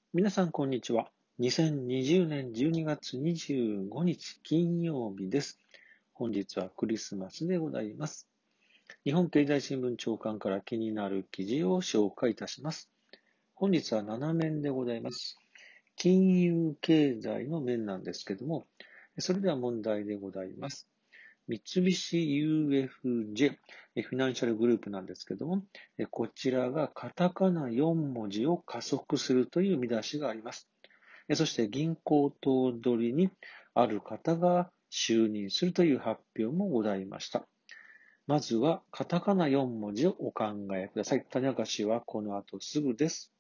皆さん、こんにちは。2020年12月25日金曜日です。本日はクリスマスでございます。日本経済新聞長官から気になる記事を紹介いたします。本日は7面でございます。金融経済の面なんですけども、それでは問題でございます。三菱 UFJ フィナンシャルグループなんですけども、こちらがカタカナ4文字を加速するという見出しがあります。そして銀行頭取にある方が就任するという発表もございました。まずはカタカナ4文字をお考えください。種明かしはこの後すぐです。